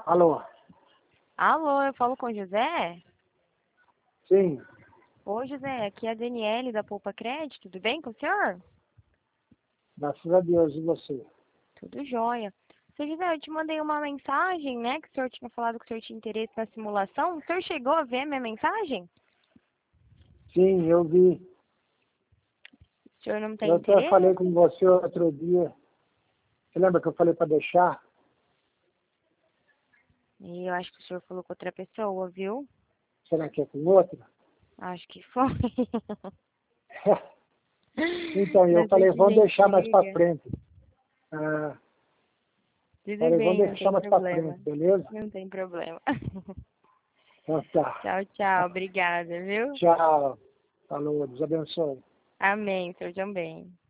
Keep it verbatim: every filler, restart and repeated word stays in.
Alô? Alô, eu falo com o José? Sim, Oi, José, aqui é a Daniele da Poupa Crédito, tudo bem com o senhor? graças a Deus, e você? Tudo jóia. Seu José, eu te mandei uma mensagem, né, que o senhor tinha falado que o senhor tinha interesse na simulação. O senhor chegou a ver a minha mensagem? Sim, eu vi. O senhor não tem Eu até falei interesse? com você outro dia. Você lembra que eu falei para deixar? E eu acho que o senhor falou com outra pessoa, viu? Será que é com outra? Acho que foi. Então, eu Mas é falei, que a vamos gente deixar mais para liga. frente. Ah, Tudo falei, vamos bem, não deixar tem mais para problema. frente, beleza? Não tem problema. Então tá. Tchau, tchau. Obrigada, viu? Tchau. Falou, Deus abençoe. Amém, o senhor também.